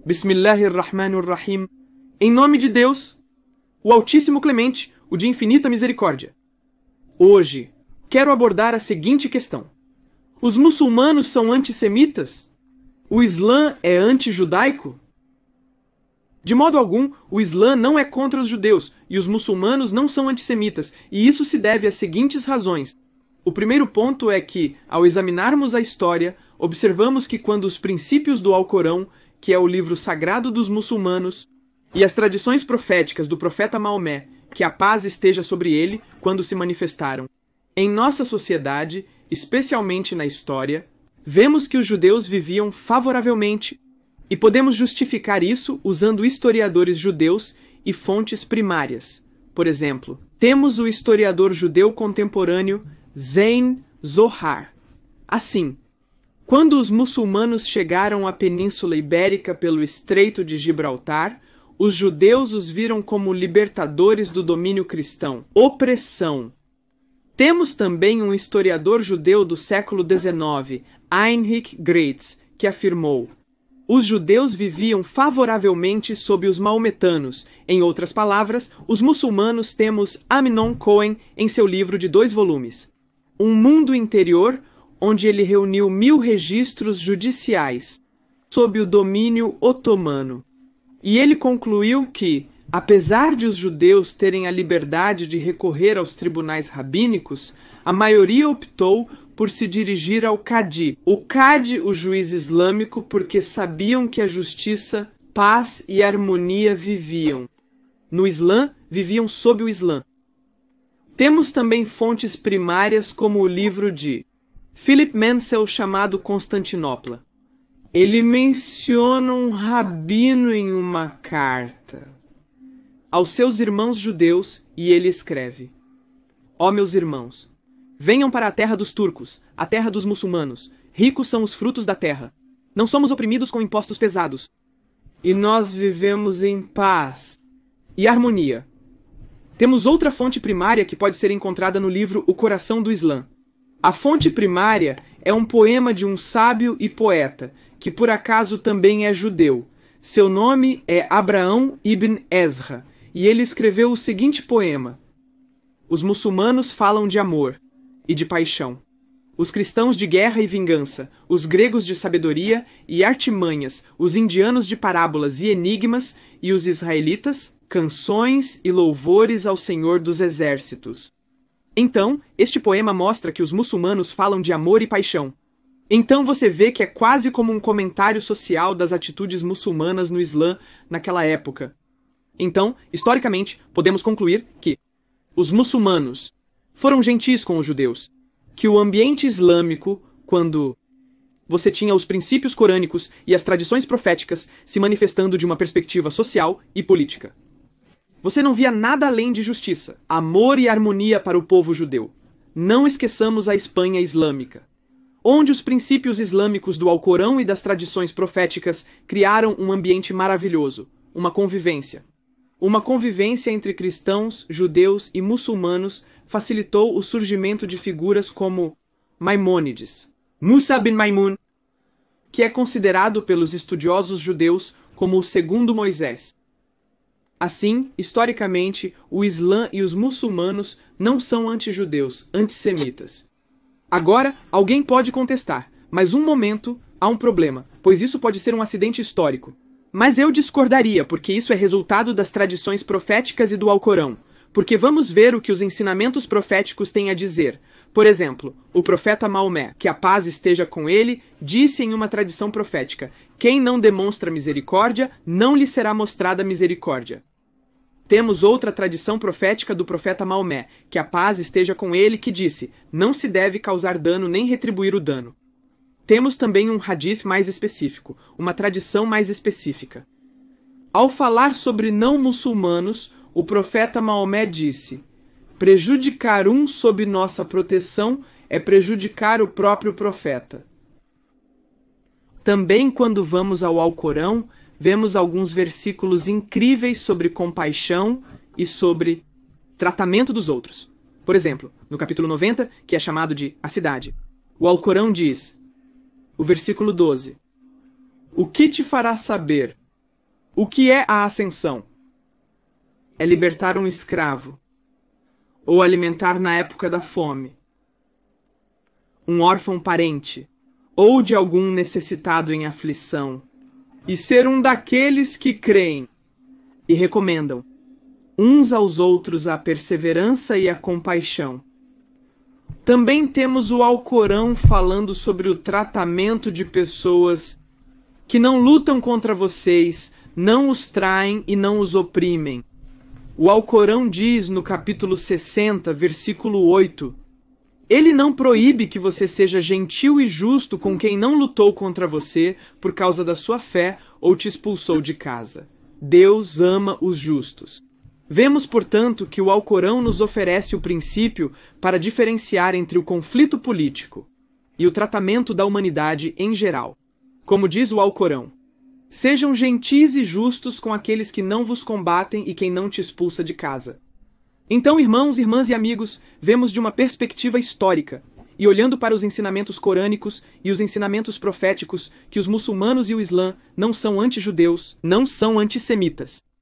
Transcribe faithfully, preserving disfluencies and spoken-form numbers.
Bismillahirrahmanirrahim. Em nome de Deus, o Altíssimo Clemente, o de infinita misericórdia. Hoje, quero abordar a seguinte questão. Os muçulmanos são antissemitas? O Islã é anti-judaico? De modo algum, o Islã não é contra os judeus e os muçulmanos não são antissemitas, e isso se deve às seguintes razões. O primeiro ponto é que, ao examinarmos a história, observamos que quando os princípios do Alcorão, que é o livro sagrado dos muçulmanos, e as tradições proféticas do profeta Maomé, que a paz esteja sobre ele, quando se manifestaram em nossa sociedade, especialmente na história, vemos que os judeus viviam favoravelmente, e podemos justificar isso usando historiadores judeus e fontes primárias. Por exemplo, temos o historiador judeu contemporâneo Zain Zohar. Assim, quando os muçulmanos chegaram à Península Ibérica pelo Estreito de Gibraltar, os judeus os viram como libertadores do domínio cristão. Opressão. Temos também um historiador judeu do século dezenove, Heinrich Graetz, que afirmou: os judeus viviam favoravelmente sob os maometanos. Em outras palavras, os muçulmanos temos Amnon Cohen em seu livro de dois volumes, Um Mundo Interior, onde ele reuniu mil registros judiciais sob o domínio otomano. E ele concluiu que, apesar de os judeus terem a liberdade de recorrer aos tribunais rabínicos, a maioria optou por se dirigir ao Cadi. O Cadi, o juiz islâmico, porque sabiam que a justiça, paz e harmonia viviam. No Islã, viviam sob o Islã. Temos também fontes primárias como o livro de Philip Mansell chamado Constantinopla. Ele menciona um rabino em uma carta aos seus irmãos judeus e ele escreve: ó meus irmãos, venham para a terra dos turcos, a terra dos muçulmanos. Ricos são os frutos da terra. Não somos oprimidos com impostos pesados. E nós vivemos em paz e harmonia. Temos outra fonte primária que pode ser encontrada no livro O Coração do Islã. A fonte primária é um poema de um sábio e poeta, que por acaso também é judeu. Seu nome é Abraão ibn Ezra, e ele escreveu o seguinte poema: os muçulmanos falam de amor e de paixão, os cristãos de guerra e vingança, os gregos de sabedoria e artimanhas, os indianos de parábolas e enigmas, e os israelitas, canções e louvores ao Senhor dos Exércitos. Então, este poema mostra que os muçulmanos falam de amor e paixão. Então você vê que é quase como um comentário social das atitudes muçulmanas no Islã naquela época. Então, historicamente, podemos concluir que os muçulmanos foram gentis com os judeus, que o ambiente islâmico, quando você tinha os princípios corânicos e as tradições proféticas se manifestando de uma perspectiva social e política, você não via nada além de justiça, amor e harmonia para o povo judeu. Não esqueçamos a Espanha islâmica, onde os princípios islâmicos do Alcorão e das tradições proféticas criaram um ambiente maravilhoso, uma convivência. Uma convivência entre cristãos, judeus e muçulmanos facilitou o surgimento de figuras como Maimônides, Musa bin Maimun, que é considerado pelos estudiosos judeus como o segundo Moisés. Assim, historicamente, o Islã e os muçulmanos não são anti-judeus, antissemitas. Agora, alguém pode contestar, mas um momento, há um problema, pois isso pode ser um acidente histórico. Mas eu discordaria, porque isso é resultado das tradições proféticas e do Alcorão, porque vamos ver o que os ensinamentos proféticos têm a dizer. Por exemplo, o profeta Maomé, que a paz esteja com ele, disse em uma tradição profética: quem não demonstra misericórdia, não lhe será mostrada misericórdia. Temos outra tradição profética do profeta Maomé, que a paz esteja com ele, que disse: não se deve causar dano nem retribuir o dano. Temos também um hadith mais específico, uma tradição mais específica. Ao falar sobre não muçulmanos, o profeta Maomé disse: prejudicar um sob nossa proteção é prejudicar o próprio profeta. Também quando vamos ao Alcorão, vemos alguns versículos incríveis sobre compaixão e sobre tratamento dos outros. Por exemplo, no capítulo noventa, que é chamado de A Cidade, o Alcorão diz, o versículo doze: o que te fará saber O que é a ascensão? É libertar um escravo, ou alimentar na época da fome, um órfão parente, ou de algum necessitado em aflição, e ser um daqueles que creem e recomendam uns aos outros a perseverança e a compaixão. Também temos o Alcorão falando sobre o tratamento de pessoas que não lutam contra vocês, não os traem e não os oprimem. O Alcorão diz no capítulo sessenta, versículo oito, ele não proíbe que você seja gentil e justo com quem não lutou contra você por causa da sua fé ou te expulsou de casa. Deus ama os justos. Vemos, portanto, que o Alcorão nos oferece o princípio para diferenciar entre o conflito político e o tratamento da humanidade em geral. Como diz o Alcorão, sejam gentis e justos com aqueles que não vos combatem e quem não te expulsa de casa. Então, irmãos, irmãs e amigos, vemos de uma perspectiva histórica, e olhando para os ensinamentos corânicos e os ensinamentos proféticos, que os muçulmanos e o Islã não são anti-judeus, não são antissemitas.